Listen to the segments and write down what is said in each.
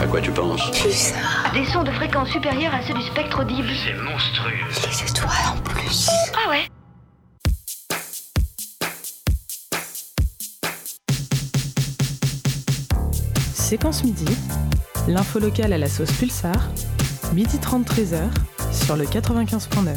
À quoi tu penses? Pulsar. Des sons de fréquence supérieure à ceux du spectre audible. C'est monstrueux. Les étoiles en plus. Ah ouais? Séquence midi, l'info locale à la sauce Pulsar, midi 30 13h sur le 95.9.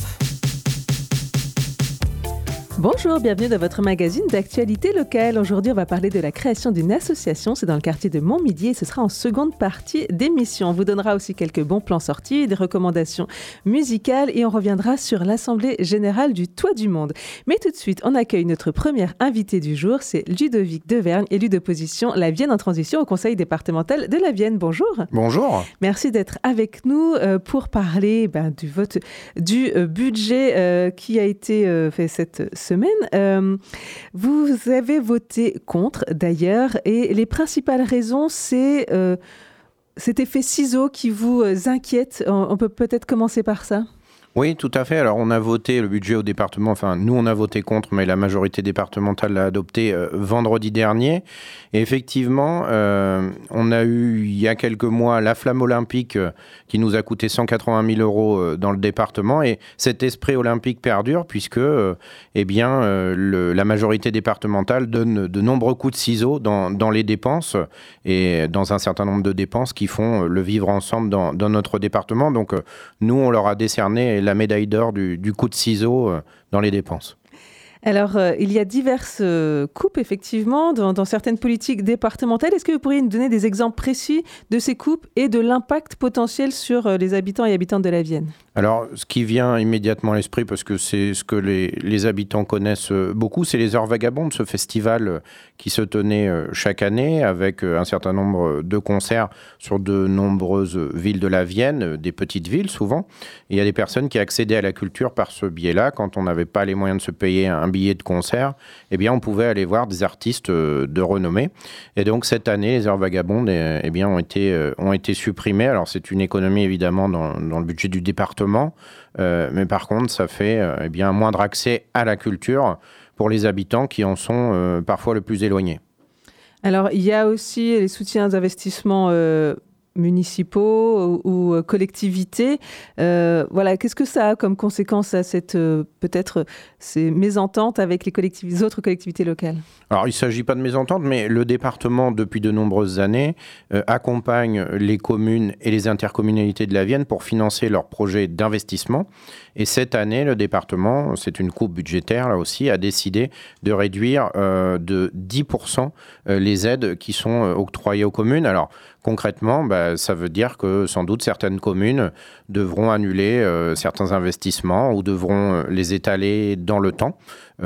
Bonjour, bienvenue dans votre magazine d'actualité locale. Aujourd'hui, on va parler de la création d'une association. C'est dans le quartier de Montmidi et ce sera en seconde partie d'émission. On vous donnera aussi quelques bons plans sortis, des recommandations musicales et on reviendra sur l'Assemblée générale du Toit du Monde. Mais tout de suite, on accueille notre première invitée du jour. C'est Ludovic Devergne, élu d'opposition La Vienne en transition au conseil départemental de la Vienne. Bonjour. Bonjour. Merci d'être avec nous pour parler du vote du budget qui a été fait cette semaine. Vous avez voté contre d'ailleurs et les principales raisons c'est cet effet ciseau qui vous inquiète. On peut peut-être commencer par ça. Oui, tout à fait. Alors, on a voté le budget au département. Enfin, nous, on a voté contre, mais la majorité départementale l'a adopté vendredi dernier. Et effectivement, on a eu, il y a quelques mois, la flamme olympique qui nous a coûté 180 000 euros dans le département. Et cet esprit olympique perdure puisque, la majorité départementale donne de nombreux coups de ciseaux dans les dépenses et dans un certain nombre de dépenses qui font le vivre ensemble dans notre département. Donc, nous, on leur a décerné la médaille d'or du coup de ciseaux dans les dépenses. Alors, il y a diverses coupes, effectivement, dans certaines politiques départementales. Est-ce que vous pourriez nous donner des exemples précis de ces coupes et de l'impact potentiel sur les habitants et habitantes de la Vienne ? Alors, ce qui vient immédiatement à l'esprit, parce que c'est ce que les habitants connaissent beaucoup, c'est les Heures Vagabondes, ce festival qui se tenait chaque année avec un certain nombre de concerts sur de nombreuses villes de la Vienne, des petites villes souvent. Et il y a des personnes qui accédaient à la culture par ce biais-là. Quand on n'avait pas les moyens de se payer un billet de concert, eh bien, on pouvait aller voir des artistes de renommée. Et donc, cette année, les Heures Vagabondes ont été supprimées. Alors, c'est une économie, évidemment, dans le budget du département. Mais par contre, ça fait un moindre accès à la culture pour les habitants qui en sont parfois le plus éloignés. Alors, il y a aussi les soutiens d'investissement municipaux ou collectivités. Qu'est-ce que ça a comme conséquence à ces mésententes avec les autres collectivités locales ? Alors, il ne s'agit pas de mésentente, mais le département, depuis de nombreuses années, accompagne les communes et les intercommunalités de la Vienne pour financer leurs projets d'investissement. Et cette année, le département, c'est une coupe budgétaire là aussi, a décidé de réduire de 10% les aides qui sont octroyées aux communes. Alors, concrètement, ça veut dire que sans doute certaines communes devront annuler certains investissements ou devront les étaler dans le temps.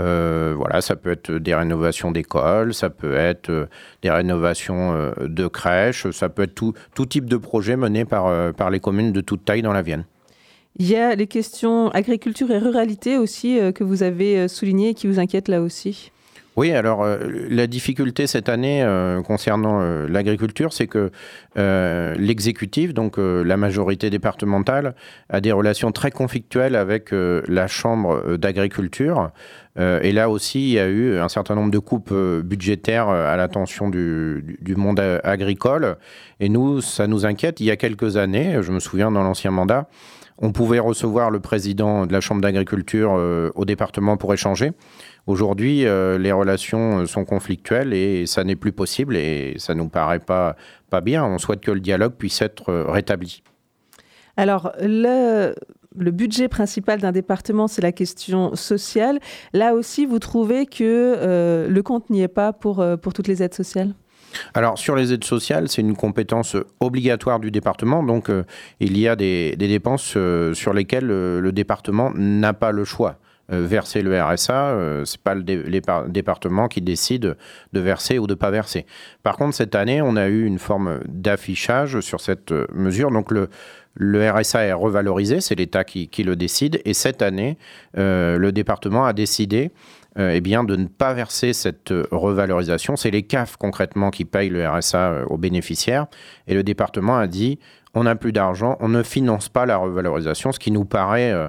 Ça peut être des rénovations d'écoles, ça peut être des rénovations de crèches, ça peut être tout type de projet mené par les communes de toute taille dans la Vienne. Il y a les questions agriculture et ruralité aussi que vous avez soulignées et qui vous inquiètent là aussi. Oui, alors la difficulté cette année concernant l'agriculture, c'est que l'exécutif, donc la majorité départementale, a des relations très conflictuelles avec la Chambre d'agriculture. Et là aussi, il y a eu un certain nombre de coupes budgétaires à l'attention du monde agricole. Et nous, ça nous inquiète. Il y a quelques années, je me souviens dans l'ancien mandat, on pouvait recevoir le président de la Chambre d'agriculture au département pour échanger. Aujourd'hui, les relations sont conflictuelles et ça n'est plus possible et ça ne nous paraît pas bien. On souhaite que le dialogue puisse être rétabli. Alors, le budget principal d'un département, c'est la question sociale. Là aussi, vous trouvez que le compte n'y est pas pour toutes les aides sociales ? Alors, sur les aides sociales, c'est une compétence obligatoire du département. Donc, il y a des dépenses sur lesquelles le département n'a pas le choix. Verser le RSA, c'est pas les départements qui décident de verser ou de pas verser. Par contre, cette année, on a eu une forme d'affichage sur cette mesure. Donc, le RSA est revalorisé, c'est l'État qui le décide. Et cette année, le département a décidé de ne pas verser cette revalorisation. C'est les CAF concrètement qui payent le RSA aux bénéficiaires. Et le département a dit on n'a plus d'argent, on ne finance pas la revalorisation, ce qui nous paraît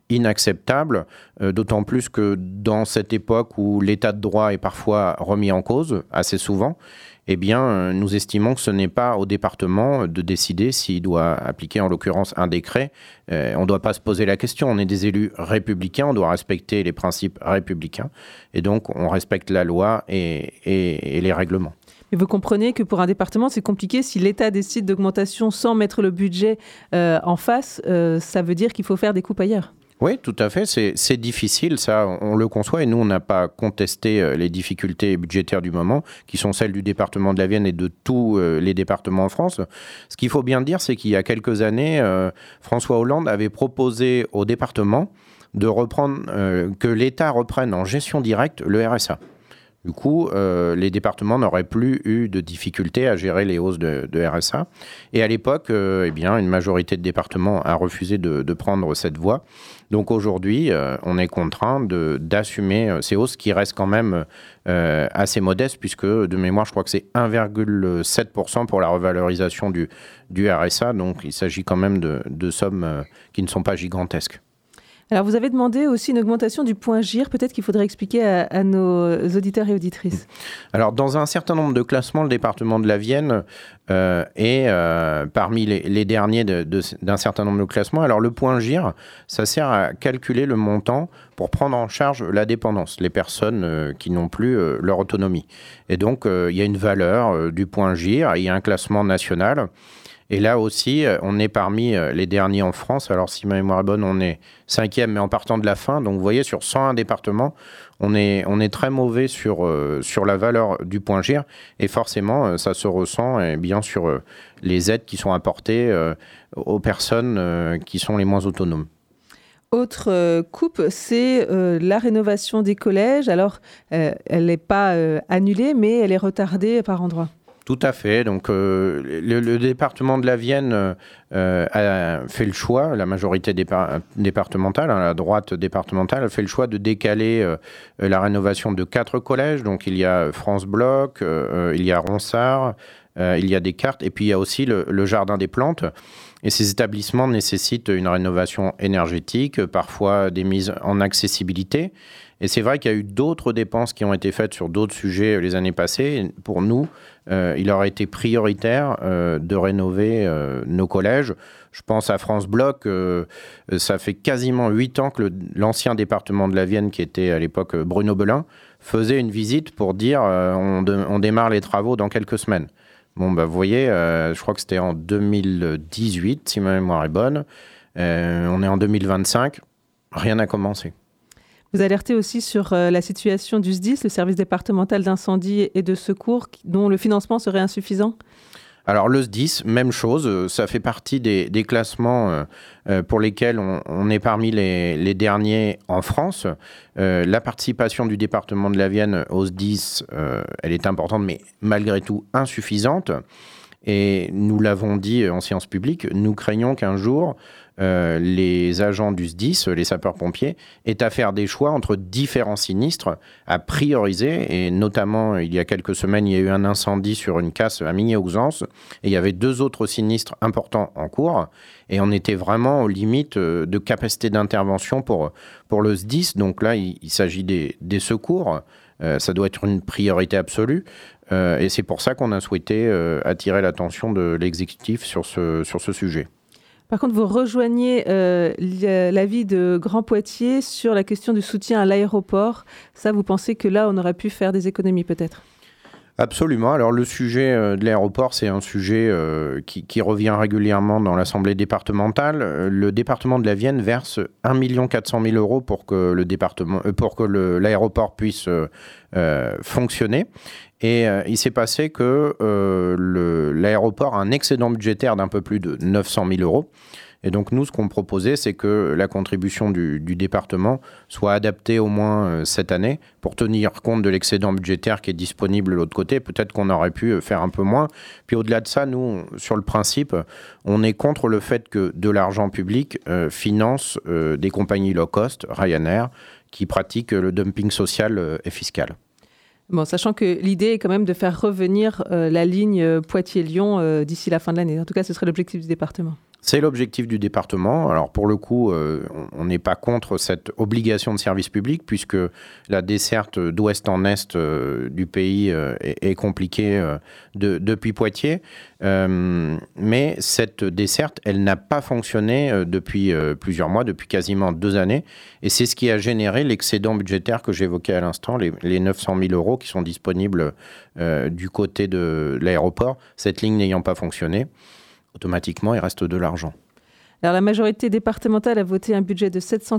inacceptable, d'autant plus que dans cette époque où l'état de droit est parfois remis en cause, assez souvent, eh bien, nous estimons que ce n'est pas au département de décider s'il doit appliquer, en l'occurrence, un décret. On ne doit pas se poser la question. On est des élus républicains, on doit respecter les principes républicains. Et donc, on respecte la loi et les règlements. Mais vous comprenez que pour un département, c'est compliqué. Si l'État décide d'augmentation sans mettre le budget en face, ça veut dire qu'il faut faire des coupes ailleurs. Oui, tout à fait. C'est difficile, ça, on le conçoit. Et nous, on n'a pas contesté les difficultés budgétaires du moment, qui sont celles du département de la Vienne et de tous les départements en France. Ce qu'il faut bien dire, c'est qu'il y a quelques années, François Hollande avait proposé au département de reprendre, que l'État reprenne en gestion directe le RSA. Du coup, les départements n'auraient plus eu de difficultés à gérer les hausses de RSA. Et à l'époque, eh bien, une majorité de départements a refusé de prendre cette voie. Donc aujourd'hui, on est contraint d'assumer ces hausses qui restent quand même assez modestes, puisque de mémoire, je crois que c'est 1,7% pour la revalorisation du RSA. Donc il s'agit quand même de sommes qui ne sont pas gigantesques. Alors, vous avez demandé aussi une augmentation du point GIR. Peut-être qu'il faudrait expliquer à nos auditeurs et auditrices. Alors, dans un certain nombre de classements, le département de la Vienne est parmi les derniers d'un certain nombre de classements. Alors, le point GIR, ça sert à calculer le montant pour prendre en charge la dépendance, les personnes qui n'ont plus leur autonomie. Et donc, il y a une valeur du point GIR, il y a un classement national. Et là aussi, on est parmi les derniers en France. Alors, si ma mémoire est bonne, on est 5e, mais en partant de la fin. Donc, vous voyez, sur 101 départements, on est très mauvais sur la valeur du point GIR. Et forcément, ça se ressent bien sur les aides qui sont apportées aux personnes qui sont les moins autonomes. Autre coupe, c'est la rénovation des collèges. Alors, elle n'est pas annulée, mais elle est retardée par endroits. Tout à fait. Donc, le département de la Vienne a fait le choix, la majorité départementale, la droite départementale, a fait le choix de décaler la rénovation de 4 collèges. Donc, il y a France Bloch, il y a Ronsard, il y a Descartes, et puis il y a aussi le Jardin des Plantes. Et ces établissements nécessitent une rénovation énergétique, parfois des mises en accessibilité. Et c'est vrai qu'il y a eu d'autres dépenses qui ont été faites sur d'autres sujets les années passées. Pour nous, il aurait été prioritaire de rénover nos collèges. Je pense à France Bloch. Ça fait quasiment 8 ans que l'ancien département de la Vienne, qui était à l'époque Bruno Belin, faisait une visite pour dire on démarre les travaux dans quelques semaines. Bon, vous voyez, je crois que c'était en 2018, si ma mémoire est bonne. On est en 2025, rien n'a commencé. Vous alertez aussi sur la situation du SDIS, le service départemental d'incendie et de secours, dont le financement serait insuffisant ? Alors le SDIS, même chose, ça fait partie des classements pour lesquels on est parmi les derniers en France. La participation du département de la Vienne au SDIS, elle est importante, mais malgré tout insuffisante. Et nous l'avons dit en séance publique, nous craignons qu'un jour, les agents du SDIS, les sapeurs-pompiers, aient à faire des choix entre différents sinistres à prioriser. Et notamment, il y a quelques semaines, il y a eu un incendie sur une casse à Migné-Ouzance. Et il y avait 2 autres sinistres importants en cours. Et on était vraiment aux limites de capacité d'intervention pour le SDIS. Donc là, il s'agit des secours. Ça doit être une priorité absolue. Et c'est pour ça qu'on a souhaité attirer l'attention de l'exécutif sur ce sujet. Par contre, vous rejoignez l'avis de Grand Poitiers sur la question du soutien à l'aéroport. Ça, vous pensez que là, on aurait pu faire des économies peut-être ? Absolument. Alors le sujet de l'aéroport, c'est un sujet qui revient régulièrement dans l'Assemblée départementale. Le département de la Vienne verse 1 400 000 € pour que l'aéroport puisse fonctionner. Et il s'est passé que l'aéroport a un excédent budgétaire d'un peu plus de 900 000 €. Et donc nous, ce qu'on proposait, c'est que la contribution du département soit adaptée au moins cette année pour tenir compte de l'excédent budgétaire qui est disponible de l'autre côté. Peut-être qu'on aurait pu faire un peu moins. Puis au-delà de ça, nous, sur le principe, on est contre le fait que de l'argent public finance des compagnies low cost, Ryanair, qui pratiquent le dumping social et fiscal. Bon, sachant que l'idée est quand même de faire revenir la ligne Poitiers-Lyon d'ici la fin de l'année. En tout cas, ce serait l'objectif du département. C'est l'objectif du département. Alors pour le coup, on n'est pas contre cette obligation de service public puisque la desserte d'ouest en est du pays est compliquée depuis Poitiers. Mais cette desserte, elle n'a pas fonctionné depuis plusieurs mois, depuis quasiment 2 années. Et c'est ce qui a généré l'excédent budgétaire que j'évoquais à l'instant, les 900 000 euros qui sont disponibles du côté de l'aéroport. Cette ligne n'ayant pas fonctionné, automatiquement, il reste de l'argent. Alors, la majorité départementale a voté un budget de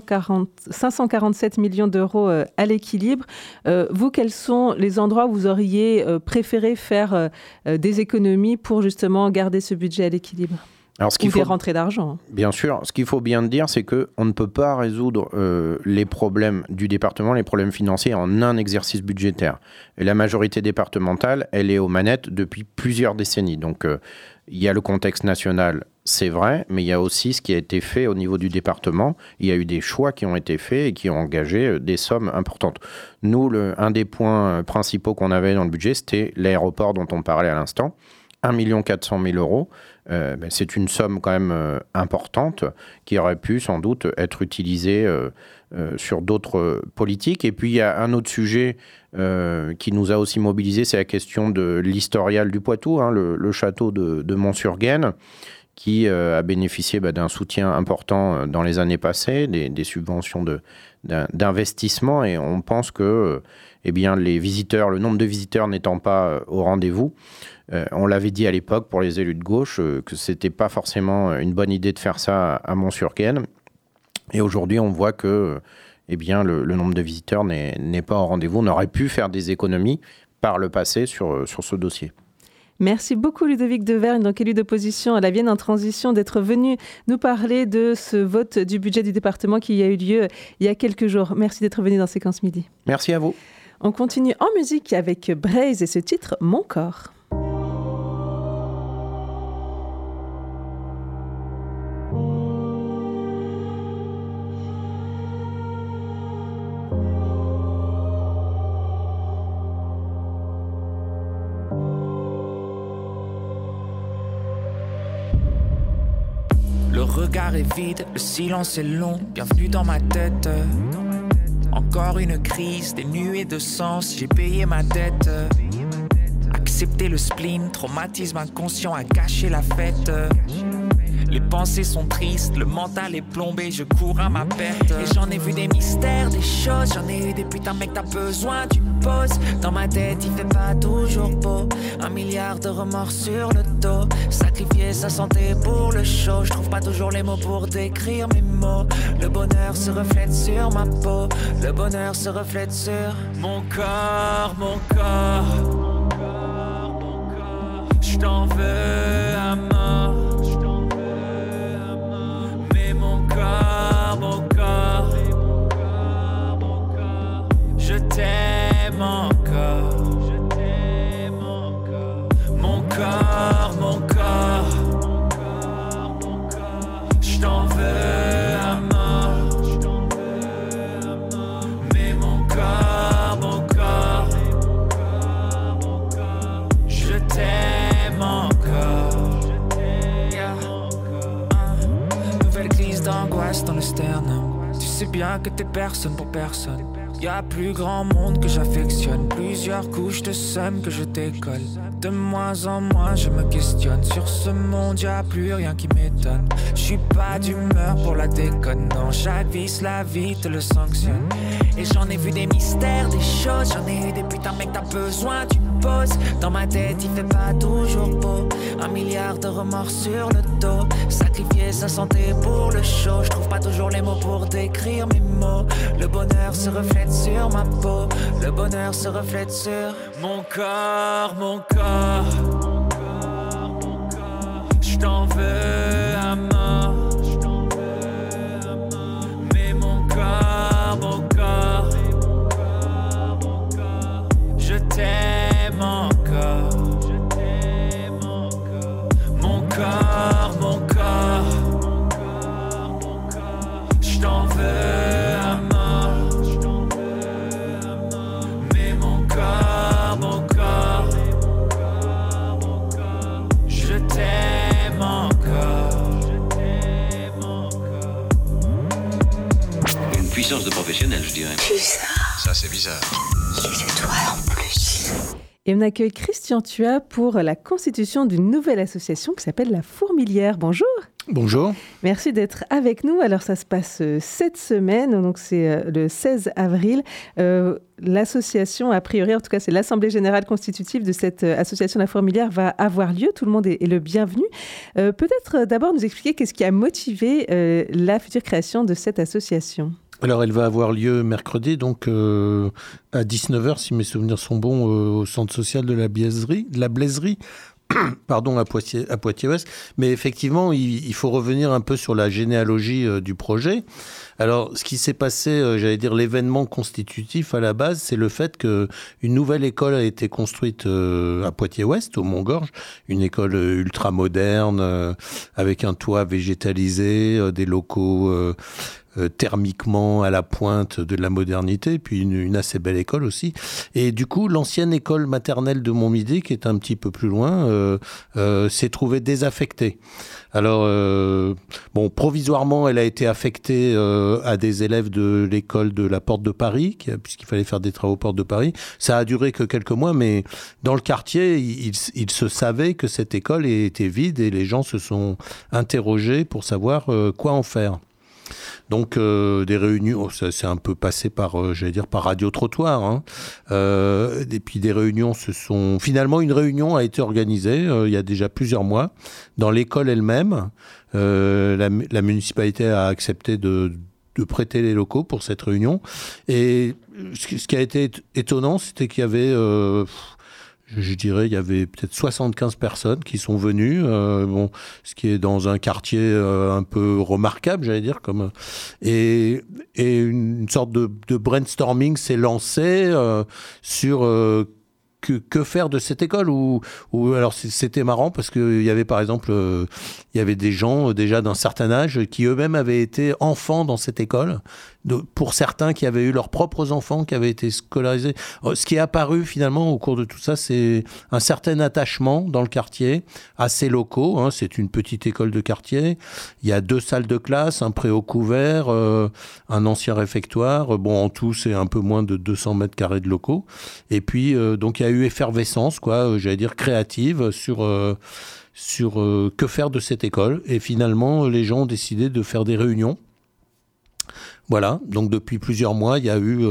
547 millions d'euros à l'équilibre. Vous, quels sont les endroits où vous auriez préféré faire des économies pour justement garder ce budget à l'équilibre ? Alors, des rentrées d'argent. Bien sûr. Ce qu'il faut bien dire, c'est qu'on ne peut pas résoudre les problèmes du département, les problèmes financiers, en un exercice budgétaire. Et la majorité départementale, elle est aux manettes depuis plusieurs décennies. Donc, il y a le contexte national, c'est vrai, mais il y a aussi ce qui a été fait au niveau du département. Il y a eu des choix qui ont été faits et qui ont engagé des sommes importantes. Nous, un des points principaux qu'on avait dans le budget, c'était l'aéroport dont on parlait à l'instant. 1 400 000 euros. C'est une somme quand même importante qui aurait pu sans doute être utilisée sur d'autres politiques. Et puis il y a un autre sujet qui nous a aussi mobilisés, c'est la question de l'historial du Poitou, le château de Mont-sur-Gaine, qui a bénéficié d'un soutien important dans les années passées, des subventions d'investissement. Et on pense que les visiteurs, le nombre de visiteurs n'étant pas au rendez-vous, on l'avait dit à l'époque pour les élus de gauche que c'était pas forcément une bonne idée de faire ça à Mont-sur-Gaine. Et aujourd'hui, on voit que le nombre de visiteurs n'est pas au rendez-vous. On aurait pu faire des économies par le passé sur ce dossier. Merci beaucoup Ludovic Devergne, donc élu d'opposition à la Vienne en transition, d'être venu nous parler de ce vote du budget du département qui a eu lieu il y a quelques jours. Merci d'être venu dans Séquence Midi. Merci à vous. On continue en musique avec Braise et ce titre « Mon corps ». Le regard est vide, le silence est long, bienvenue dans ma tête. Encore une crise, des nuées de sens, j'ai payé ma dette. Accepter le spleen, traumatisme inconscient a gâché la fête. Les pensées sont tristes, le mental est plombé, je cours à ma perte. Et j'en ai vu des mystères, des choses, j'en ai eu des putains mec, t'as besoin d'une pause. Dans ma tête, il fait pas toujours beau, 1 milliard de remords sur le dos. Sacrifier sa santé pour le show, je trouve pas toujours les mots pour décrire mes mots. Le bonheur se reflète sur ma peau, le bonheur se reflète sur mon corps, mon corps. Je t'en veux à mort. Je t'aime encore. Mon corps, mon corps. Je t'en veux à mort. Mais mon corps, je t'aime encore. Nouvelle crise d'angoisse dans le sternum. Tu sais bien que t'es personne pour personne. Y'a plus grand monde que j'affectionne, plusieurs couches de seum que je décolle. De moins en moins je me questionne, sur ce monde y'a plus rien qui m'étonne. J'suis pas d'humeur pour la déconne, non, chaque vice la vie te le sanctionne. Et j'en ai vu des mystères, des choses, j'en ai eu des putains mec, t'as besoin d'une pause. Dans ma tête il fait pas toujours beau, 1 milliard de remords sur le dos. Sacrifier sa santé pour le show, je trouve pas toujours les mots pour décrire mes mots. Le bonheur se reflète sur ma peau, le bonheur se reflète sur mon corps, mon corps. Je t'en veux à mort. Mais mon corps, je t'aime encore. Mon corps, je t'en veux à mort. Mais mon corps, puissance de professionnel, je dirais. Bizarre. Ça, c'est bizarre. C'est toi en plus. Et on accueille Christian Thuat pour la constitution d'une nouvelle association qui s'appelle La Fourmilière. Bonjour. Bonjour. Merci d'être avec nous. Alors ça se passe cette semaine, donc c'est le 16 avril. L'association, a priori, en tout cas c'est l'Assemblée Générale Constitutive de cette association La Fourmilière va avoir lieu. Tout le monde est le bienvenu. Peut-être d'abord nous expliquer qu'est-ce qui a motivé la future création de cette association. Alors, elle va avoir lieu mercredi, donc à 19h, si mes souvenirs sont bons, au centre social de la Blaiserie, pardon, à Poitiers-Ouest. Mais effectivement, il faut revenir un peu sur la généalogie du projet. Alors, ce qui s'est passé, l'événement constitutif à la base, c'est le fait qu'une nouvelle école a été construite à Poitiers-Ouest, au Mont-Gorge, une école ultra moderne, avec un toit végétalisé, des locaux thermiquement à la pointe de la modernité, puis une assez belle école aussi. Et du coup, l'ancienne école maternelle de Montmidi, qui est un petit peu plus loin, s'est trouvée désaffectée. Alors, provisoirement, elle a été affectée à des élèves de l'école de la Porte de Paris, puisqu'il fallait faire des travaux Porte de Paris. Ça a duré que quelques mois, mais dans le quartier, il se savait que cette école était vide et les gens se sont interrogés pour savoir quoi en faire. Donc des réunions, ça s'est un peu passé par radio-trottoir. Hein. Et puis des réunions Finalement, une réunion a été organisée il y a déjà plusieurs mois dans l'école elle-même. La municipalité a accepté de prêter les locaux pour cette réunion. Et ce qui a été étonnant, c'était qu'il y avait... il y avait peut-être 75 personnes qui sont venues, ce qui est dans un quartier un peu remarquable, et une sorte de brainstorming s'est lancé sur que faire de cette école alors c'était marrant parce qu'il y avait par exemple il y avait des gens déjà d'un certain âge qui eux-mêmes avaient été enfants dans cette école, pour certains qui avaient eu leurs propres enfants qui avaient été scolarisés. Ce qui est apparu finalement au cours de tout ça, c'est un certain attachement dans le quartier à ces locaux. Hein. C'est une petite école de quartier. Il y a 2 salles de classe, un préau couvert, un ancien réfectoire. En tout, c'est un peu moins de 200 mètres carrés de locaux. Et puis, donc, il y a eu effervescence, créative sur que faire de cette école. Et finalement, les gens ont décidé de faire des réunions. Voilà, donc depuis plusieurs mois, il y a eu,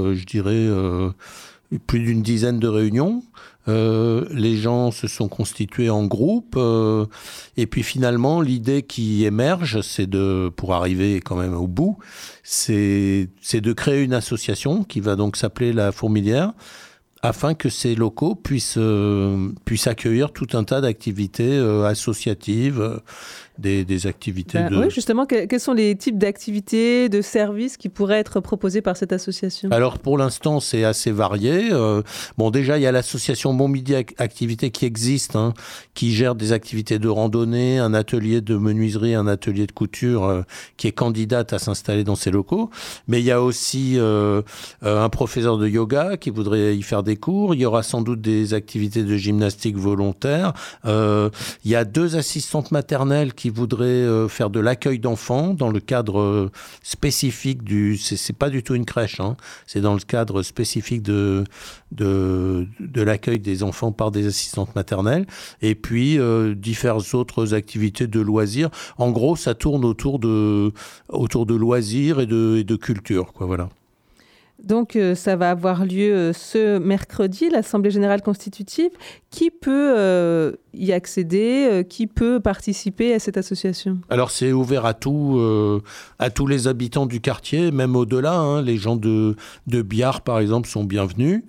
plus d'une dizaine de réunions. Les gens se sont constitués en groupe. Et puis finalement, l'idée qui émerge, pour arriver quand même au bout, c'est de créer une association qui va donc s'appeler La Fourmilière, afin que ces locaux puissent accueillir tout un tas d'activités associatives, des activités Oui, justement, quels sont les types d'activités, de services qui pourraient être proposés par cette association ? Alors, pour l'instant, c'est assez varié. Déjà, il y a l'association Montmidi Activités qui existe, qui gère des activités de randonnée, un atelier de menuiserie, un atelier de couture, qui est candidate à s'installer dans ces locaux. Mais il y a aussi un professeur de yoga qui voudrait y faire des cours. Il y aura sans doute des activités de gymnastique volontaire. Il y a 2 assistantes maternelles qui voudraient faire de l'accueil d'enfants dans le cadre spécifique c'est pas du tout une crèche, c'est dans le cadre spécifique de l'accueil des enfants par des assistantes maternelles. Et puis diverses autres activités de loisirs. En gros, ça tourne autour de loisirs et de culture, voilà. Donc, ça va avoir lieu ce mercredi, l'Assemblée Générale Constitutive. Qui peut y accéder ? Qui peut participer à cette association ? Alors, c'est ouvert à tous les habitants du quartier, même au-delà. Les gens de Biard, par exemple, sont bienvenus.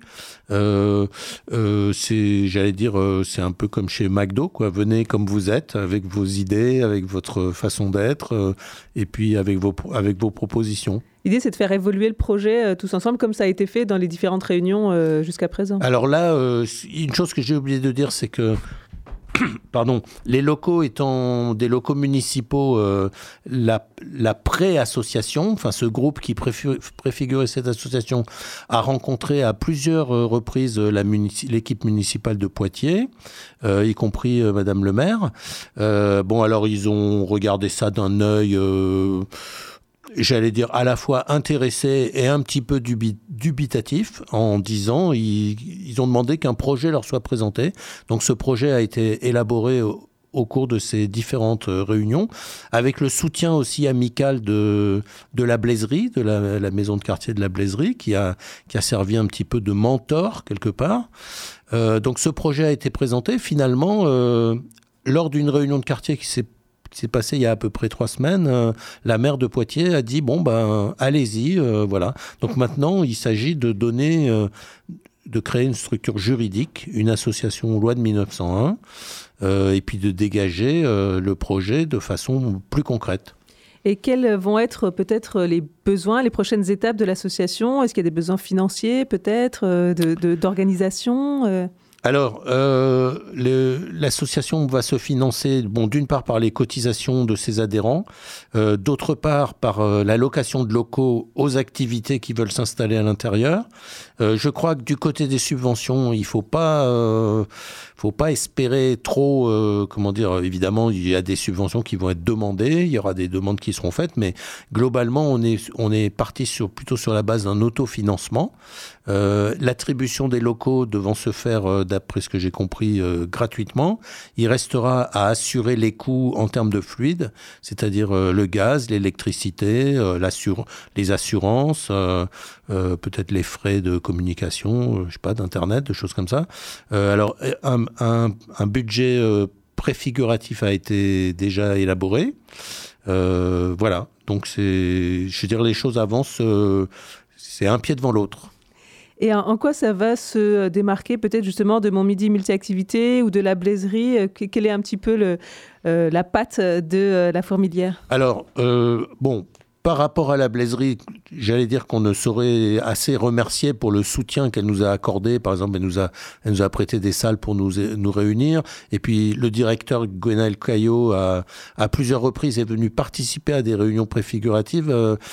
C'est un peu comme chez McDo, Venez comme vous êtes, avec vos idées, avec votre façon d'être, et puis avec vos propositions. L'idée, c'est de faire évoluer le projet tous ensemble, comme ça a été fait dans les différentes réunions jusqu'à présent. Alors là, une chose que j'ai oublié de dire, c'est que les locaux étant des locaux municipaux, la pré-association, enfin ce groupe qui préfigurait cette association, a rencontré à plusieurs reprises l'équipe municipale de Poitiers, y compris Madame le maire. Alors ils ont regardé ça d'un œil j'allais dire à la fois intéressés et un petit peu dubitatifs en disant ils ont demandé qu'un projet leur soit présenté. Donc ce projet a été élaboré au cours de ces différentes réunions, avec le soutien aussi amical de la Blaiserie, de la maison de quartier de la Blaiserie, qui a servi un petit peu de mentor quelque part. Donc ce projet a été présenté finalement lors d'une réunion de quartier qui s'est passée il y a à peu près 3 semaines. La maire de Poitiers a dit allez-y, voilà. Donc maintenant il s'agit de créer une structure juridique, une association loi de 1901, et puis de dégager le projet de façon plus concrète. Et quels vont être peut-être les besoins, les prochaines étapes de l'association ? Est-ce qu'il y a des besoins financiers peut-être, d'organisation Alors, l'association va se financer, d'une part par les cotisations de ses adhérents, d'autre part par la location de locaux aux activités qui veulent s'installer à l'intérieur. Je crois que du côté des subventions, il faut pas espérer trop. Évidemment, il y a des subventions qui vont être demandées, il y aura des demandes qui seront faites, mais globalement, on est parti plutôt sur la base d'un autofinancement. L'attribution des locaux devant se faire, d'après ce que j'ai compris, gratuitement. Il restera à assurer les coûts en termes de fluide, c'est-à-dire le gaz, l'électricité, les assurances, peut-être les frais de communication, d'internet, de choses comme ça. Alors, un budget préfiguratif a été déjà élaboré. Voilà. Donc, les choses avancent. C'est un pied devant l'autre. Et en quoi ça va se démarquer peut-être justement de Mon Midi Multi-Activités ou de la Blaiserie ? Quelle est un petit peu la patte de la Fourmilière ? Alors, par rapport à la Blaiserie, j'allais dire qu'on ne saurait assez remercier pour le soutien qu'elle nous a accordé. Par exemple, elle nous a prêté des salles pour nous réunir. Et puis, le directeur Gwenaël Caillot, à plusieurs reprises, est venu participer à des réunions préfiguratives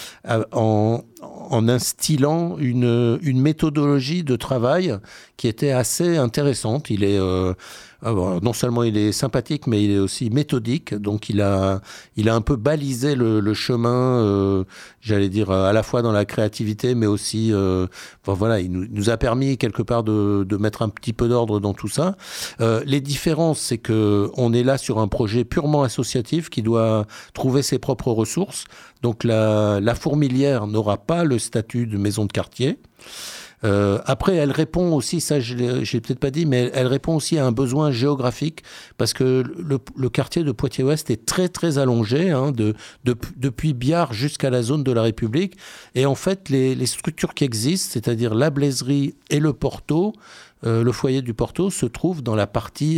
en instillant une méthodologie de travail qui était assez intéressante. Il est... non seulement il est sympathique, mais il est aussi méthodique. Donc il a un peu balisé le chemin, j'allais dire, à la fois dans la créativité, mais aussi, il nous a permis quelque part de mettre un petit peu d'ordre dans tout ça. Les différences, c'est qu'on est là sur un projet purement associatif qui doit trouver ses propres ressources. Donc la Fourmilière n'aura pas le statut de maison de quartier. Après, elle répond aussi, ça je l'ai peut-être pas dit, mais elle répond aussi à un besoin géographique parce que le quartier de Poitiers-Ouest est très très allongé, depuis Biard jusqu'à la zone de la République. Et en fait, les structures qui existent, c'est-à-dire la Blaiserie et le Porto, le foyer du Porto se trouve dans la partie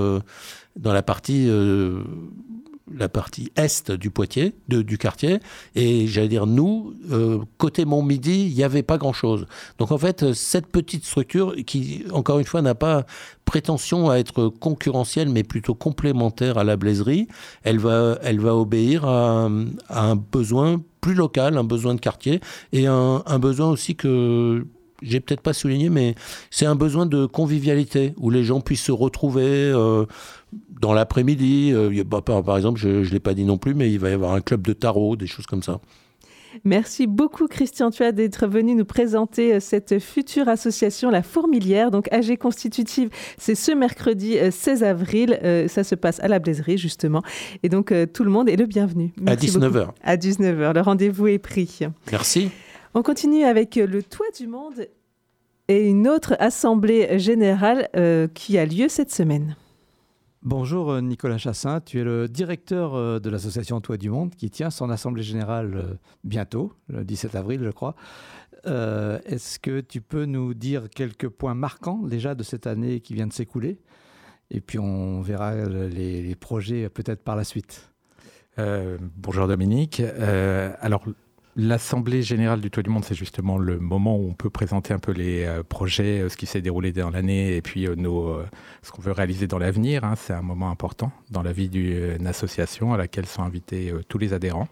est du Poitiers, du quartier. Et j'allais dire, nous, côté Montmidi, il n'y avait pas grand-chose. Donc en fait, cette petite structure qui, encore une fois, n'a pas prétention à être concurrentielle, mais plutôt complémentaire à la Blaiserie, elle va obéir à un besoin plus local, un besoin de quartier, et un besoin aussi que... j'ai peut-être pas souligné, mais c'est un besoin de convivialité où les gens puissent se retrouver dans l'après-midi. Par exemple, je ne l'ai pas dit non plus, mais il va y avoir un club de tarot, des choses comme ça. Merci beaucoup Christian Thuat d'être venu nous présenter cette future association, la Fourmilière, donc AG constitutive. C'est ce mercredi 16 avril, ça se passe à la Blaiserie justement. Et donc tout le monde est le bienvenu. Merci à 19h. Beaucoup. À 19h, le rendez-vous est pris. Merci. On continue avec le Toit du Monde et une autre assemblée générale qui a lieu cette semaine. Bonjour Nicolas Chassin, tu es le directeur de l'association Toit du Monde qui tient son assemblée générale bientôt, le 17 avril je crois. Est-ce que tu peux nous dire quelques points marquants déjà de cette année qui vient de s'écouler ? Et puis on verra les projets peut-être par la suite. Bonjour Dominique. Alors l'Assemblée générale du Toit du Monde, c'est justement le moment où on peut présenter un peu les projets, ce qui s'est déroulé dans l'année et puis ce qu'on veut réaliser dans l'avenir. C'est un moment important dans la vie d'une association à laquelle sont invités tous les adhérents.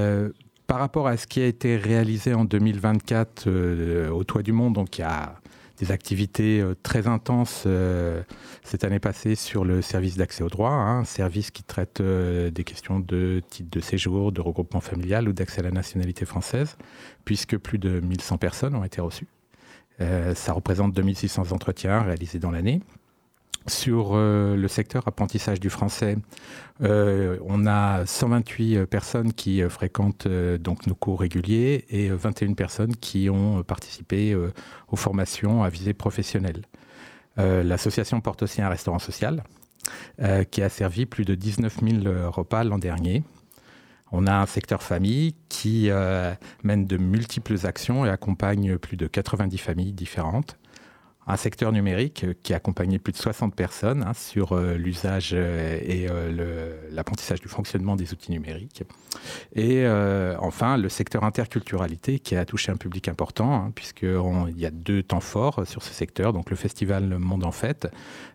Par rapport à ce qui a été réalisé en 2024 au Toit du Monde, donc il y a des activités très intenses cette année passée sur le service d'accès au droit, un service qui traite des questions de titre de séjour, de regroupement familial ou d'accès à la nationalité française, puisque plus de 1100 personnes ont été reçues. Ça représente 2600 entretiens réalisés dans l'année. Sur le secteur apprentissage du français, on a 128 personnes qui fréquentent donc nos cours réguliers et 21 personnes qui ont participé aux formations à visée professionnelle. L'association porte aussi un restaurant social qui a servi plus de 19 000 repas l'an dernier. On a un secteur famille qui mène de multiples actions et accompagne plus de 90 familles différentes. Un secteur numérique qui a accompagné plus de 60 personnes sur l'usage et l'apprentissage du fonctionnement des outils numériques. Et enfin, le secteur interculturalité qui a touché un public important, puisqu'il y a 2 temps forts sur ce secteur. Donc le festival Monde en Fête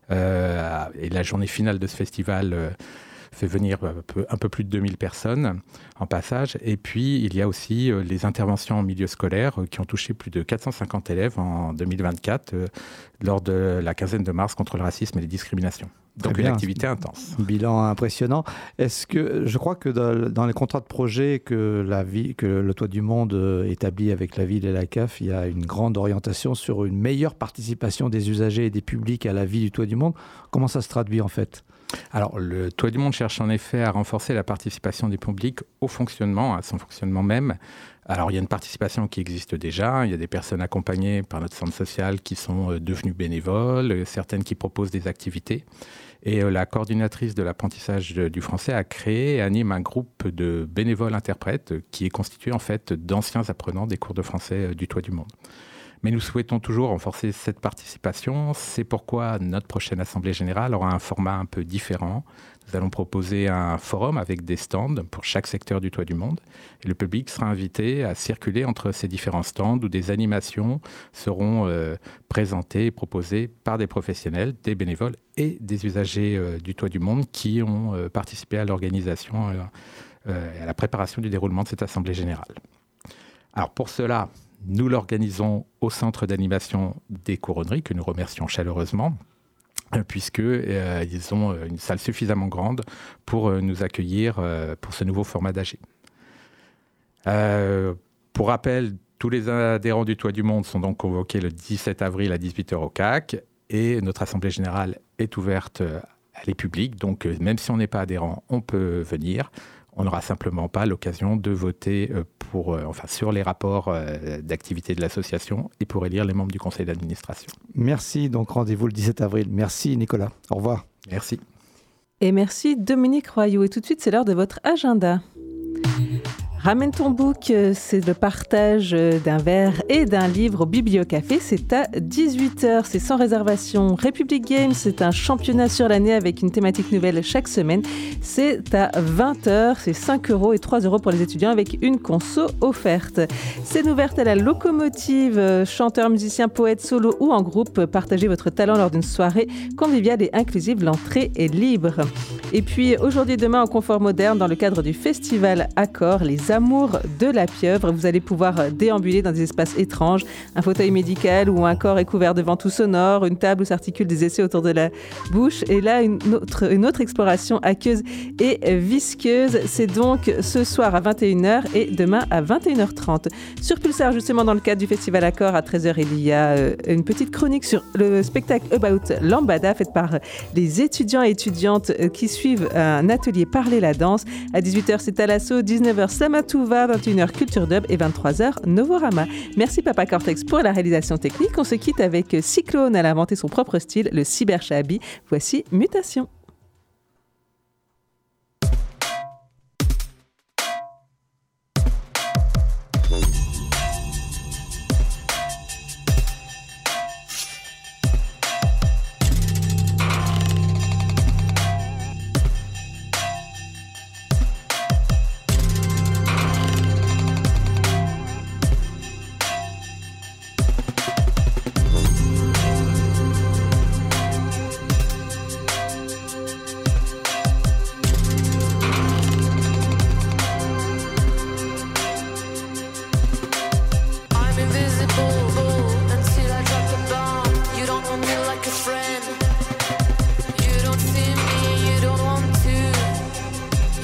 et la journée finale de ce festival fait venir un peu plus de 2000 personnes en passage. Et puis, il y a aussi les interventions en milieu scolaire qui ont touché plus de 450 élèves en 2024 lors de la quinzaine de mars contre le racisme et les discriminations. Donc une activité intense. Un bilan impressionnant. Est-ce que je crois que dans les contrats de projet que le Toit du Monde établit avec la ville et la CAF, il y a une grande orientation sur une meilleure participation des usagers et des publics à la vie du Toit du Monde. Comment ça se traduit en fait ? Alors, le Toit du Monde cherche en effet à renforcer la participation des publics au fonctionnement, à son fonctionnement même. Alors, il y a une participation qui existe déjà. Il y a des personnes accompagnées par notre centre social qui sont devenues bénévoles, certaines qui proposent des activités. Et la coordinatrice de l'apprentissage du français a créé et anime un groupe de bénévoles interprètes qui est constitué en fait d'anciens apprenants des cours de français du Toit du Monde. Mais nous souhaitons toujours renforcer cette participation. C'est pourquoi notre prochaine Assemblée générale aura un format un peu différent. Nous allons proposer un forum avec des stands pour chaque secteur du Toit du Monde. Et le public sera invité à circuler entre ces différents stands où des animations seront présentées et proposées par des professionnels, des bénévoles et des usagers du Toit du Monde qui ont participé à l'organisation et à la préparation du déroulement de cette Assemblée générale. Alors pour cela, nous l'organisons au centre d'animation des Couronneries, que nous remercions chaleureusement, puisqu'ils ont une salle suffisamment grande pour nous accueillir pour ce nouveau format d'AG. Pour rappel, tous les adhérents du Toit du Monde sont donc convoqués le 17 avril à 18h au CAC, et notre Assemblée générale est ouverte à les publics, donc même si on n'est pas adhérent, on peut venir. On n'aura simplement pas l'occasion de voter sur les rapports d'activité de l'association et pour élire les membres du conseil d'administration. Merci, donc rendez-vous le 17 avril. Merci Nicolas, au revoir. Merci. Et merci Dominique Royot. Et tout de suite, c'est l'heure de votre agenda. Ramène ton book, c'est le partage d'un verre et d'un livre au Bibliocafé. C'est à 18h, c'est sans réservation. Republic Games, c'est un championnat sur l'année avec une thématique nouvelle chaque semaine. C'est à 20h, c'est 5 € et 3 € pour les étudiants avec une conso offerte. Scène ouverte à la locomotive, chanteur, musicien, poète, solo ou en groupe. Partagez votre talent lors d'une soirée conviviale et inclusive. L'entrée est libre. Et puis aujourd'hui et demain, en confort moderne, dans le cadre du festival Accord, les Amours de la pieuvre. Vous allez pouvoir déambuler dans des espaces étranges, un fauteuil médical où un corps est couvert de ventouses sonores, une table où s'articulent des essais autour de la bouche. Et là, une autre exploration aqueuse et visqueuse. C'est donc ce soir à 21h et demain à 21h30. Sur Pulsar, justement, dans le cadre du festival Accord, à 13h, il y a une petite chronique sur le spectacle About Lambada, faite par les étudiants et étudiantes qui suivent un atelier Parler la danse. À 18h, c'est Thalasso, 19h, Slamatouva, 21h, Culture Dub et 23h, Novorama. Merci Papa Cortex pour la réalisation technique. On se quitte avec Cyclone, elle a inventé son propre style, le cyber-shahabi. Voici Mutation.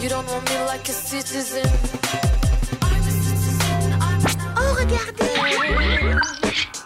You don't know me like a citizen. Oh, regardez!